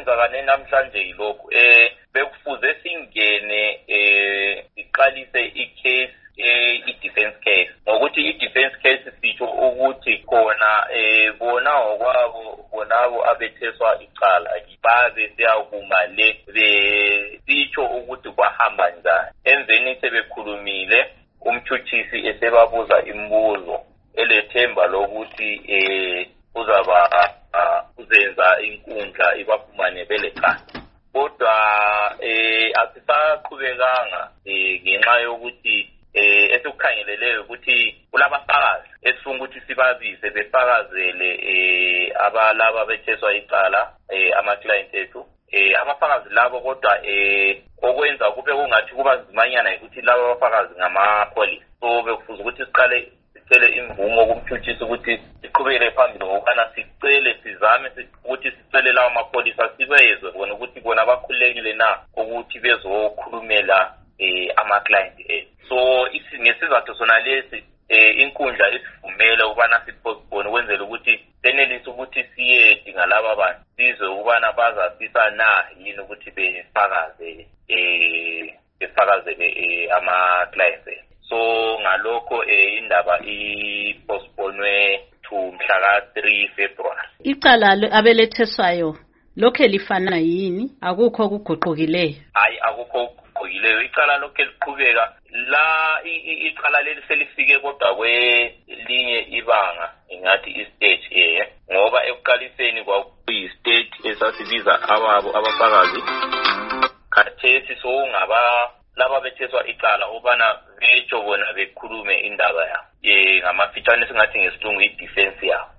okwenzakane namhlanje yilokhu bekufuze singene iqalise icase i-defense case ngokuthi i-defense case sitsho ukuthi khona bona ngokwabo bonabo abetheswa icala babe siyakuma le besitsho ukuthi kwahamba njani emveni sebekhulumile umthuthisi esebabuza imibuzo elethemba lokuthi uzenza inkundla ibafumane belecala kodwa asisaqhubekanga ngenxa yokuthi esikukhangeleleyo ukuthi kulabafakazi esifuna ukuthi sibabise befakazele abalaba betheswa icala ama-client ethu abafakazi labo kodwa okwenza kube kungathi kuba nzimanyana ukuthi laba abafakazi ngamapholisa so bekufuza ukuthi siqale sicele imvumo kumthuthisi ukuthi siqhubekele phambili ngokubana sizame ukuthi sicele lawo mapholisa sibezwe bona ukuthi bona bakhululekile na ukuthi bezokhulumela ama-client ethu so ngesizathu sona lesi inkundla isivumele ukubana sipostpone ukwenzela ukuthi senelise ukuthi siyedinga laba bantu sizwe ukubana bazasisa na yini ukuthi befakazele ama-clients ethu so ngalokho indaba ipostponwe to mhla ka-3 February. Icala abeletheswayo lokho lifana yini akukho kuguqukileyo? Hayi akukho kuguqukileyo icala lokho liqhubeka la icala leli selifike kodwa kwelinye ibanga ingathi i-stage ngoba ekuqaliseni kwakuyi-stage esasibiza abafakazi khathesi sokungaba laba betheswa icala ubana betsho bona bekhulume indaba yabo ngamafitshane singathi ngesilungu i-defense yabo.